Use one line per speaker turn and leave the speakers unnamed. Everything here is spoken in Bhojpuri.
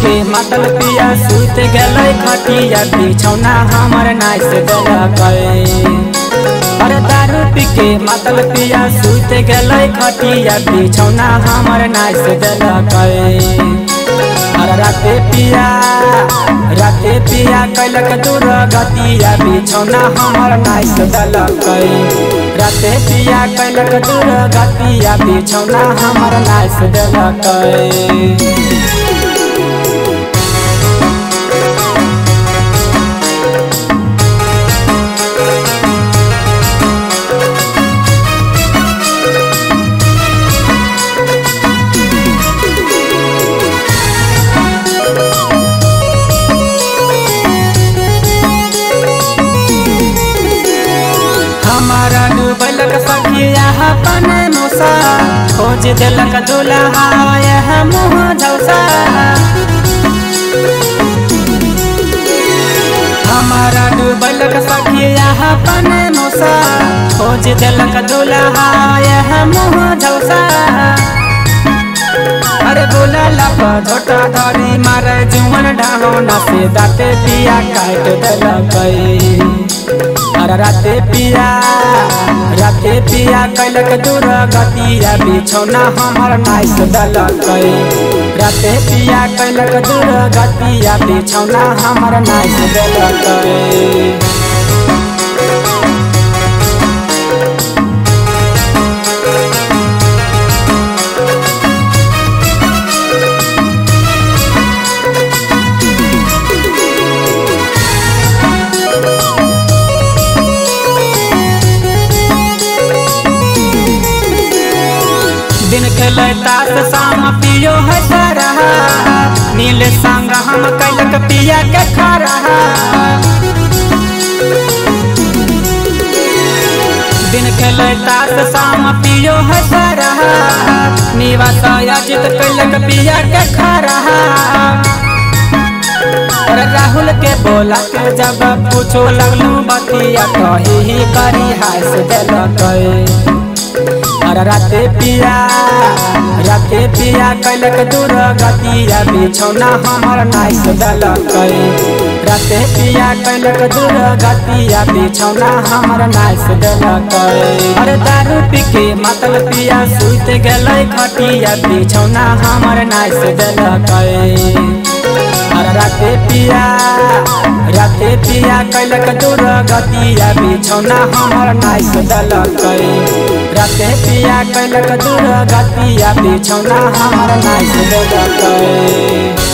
के मतल पिया सुत गलै खटिया बिछौना हमर नाइस देलकै। अरे दारू पी के मतल पिया सुत गलै खटिया बिछौना हमर नाइस देलकै। अरे राते पिया कैलक दूर गतिया बिछौना हमर नाइस देलकै। राते पिया कैलक दूर गतिया बिछौना हमर नाइस देलकै। हमारा डूबलक सखिया अपन मुसा खोज दिलक दुल्हा यह मुँह झौसा। हमारा डूबलक सखिया अपन मुसा खोज दिलक दुल्हा यह मुँह झौसा। अरे बोला लपा झोटा धरी मारे जुमन ढाहोना से दाते पिया काट दिलकै। अरे राते पिया कैलक दूर गतिया बिछौना हमर नाइस देलकै। राते पिया कैलक दूर गतिया बिछौना हमर नाइस देलकै। दिन खेलै ताश शाम पियो है सारा नील संग हम कैलक पिया के खरा। दिन खेलै ताश शाम पियो है सारा निवास अजित कैलक पिया के खरा। राहुल के बोला के जब पूछो लगलू बतिया कही करी हास देलकै। अरे राते पिया कैलक दूर गतिया बिछौना हमर नाइस देलकै। राते पिया कैलक दूर गतिया बिछौना हमर नाइस देलकै। अरे दारू पी के मतल पिया सुत गलै खटिया बिछौना हमर नाइस देलकै। अरे राते पिया कैलक दूर गतिया बिछौना हमर नाइस देलकै। राते पिया कैलक दूर गतिया बिछौना हमर नाइस देलकै।